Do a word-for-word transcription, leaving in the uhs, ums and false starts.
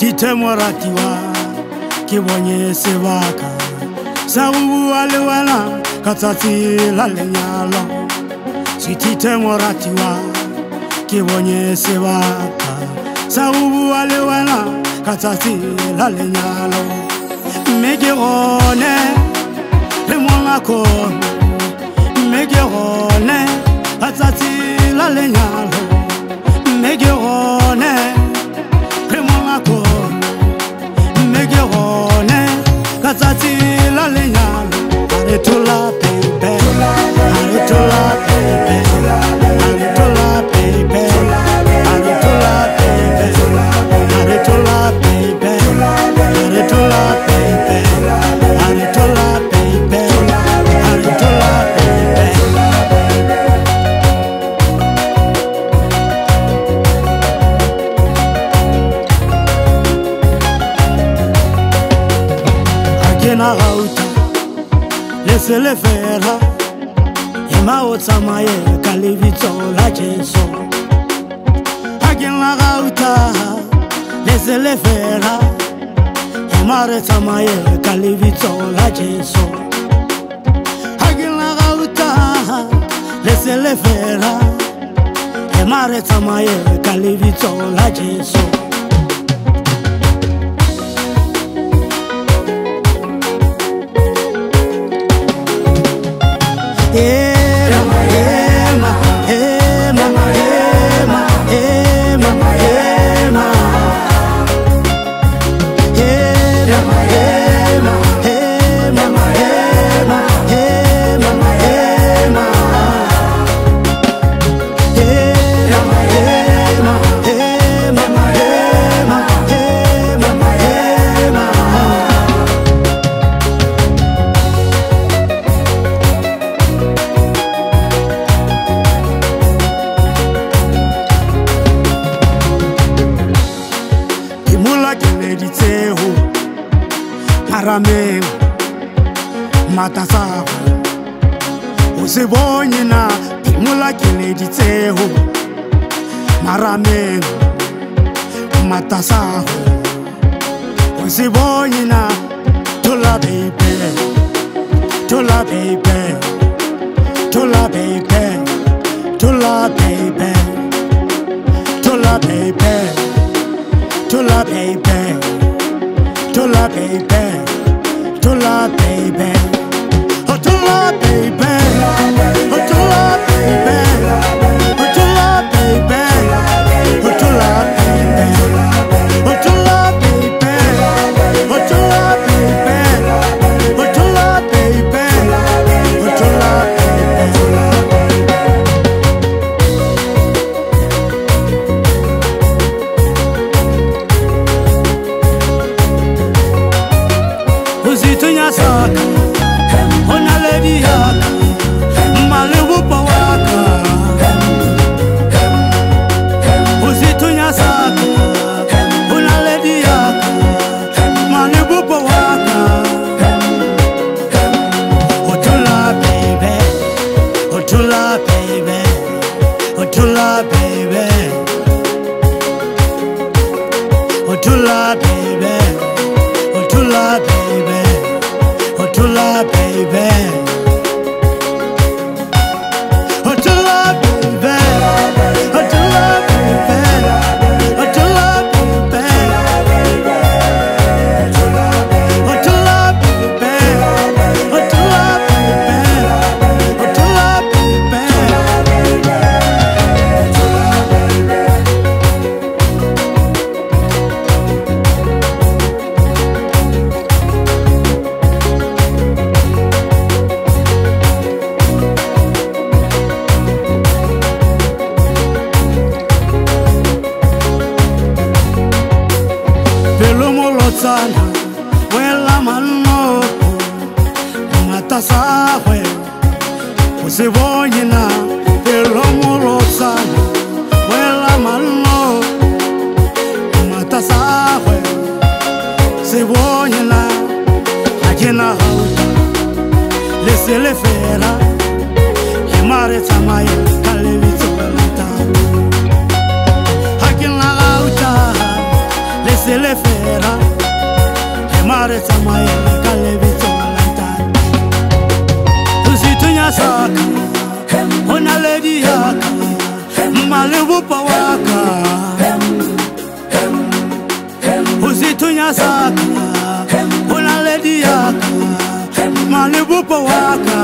Sitite moratiwa ki bonye sebaka sawu ale wala katati la lenyalo. Sitite moratiwa ki bonye sebaka sawu ale wala katati la lenyalo. Megirone le monako megirone katati la lenyalo. Megirone Remolako, Megirone, Katati la lenyalo. Aretola baby, Aretola baby, Aretola baby, Aretola baby, Aretola baby, Aretola baby, Aretola baby, Aretola baby. Agena rauta, laissez-le faire. Ema otsamaye kalivito la Jesu. Agena rauta, laissez-le faire. Ema otsamaye kalivito la Jesu. Agena rauta, laissez-le faire. Ema otsamaye kalivito la Jesu. Ema, ema, ema, ema, ema, ema. Ema, ema, ema, ema, ema, ema. Ema, ema, ema, ema, ema, ema. Mediteo Parameng Matasaho Usibonyina Pimula Mediteo Marameng Matasaho Usibonyina Tola baby Tola baby Tola baby Tola baby Tola baby Tola baby, Tola baby, Tola baby, oh Tola baby, oh Tola baby, oh Tola baby, oh Tola baby, oh Tola baby, oh Tola baby, oh Tola baby, oh Tola baby. Saka, ona lady haka, malewu pawaka. Uzitunya saka, ona lady haka, malewu pawaka. Otula baby, otula baby, otula baby, otula baby, otula baby. Otula baby, Otula baby, Otula baby, Otula baby, Otula baby, Otula baby, Otula Pelomolotana, wela mano, matasahwe, usibonyina. Pelomolotana, wela mano, matasahwe, usibonyina. Agena hauta, laissez-le faire. Emare tamaye kalevito lata. Agena hauta, laissez-le faire. waka malibupa waka uzitunya saka una lady yaka malibupa waka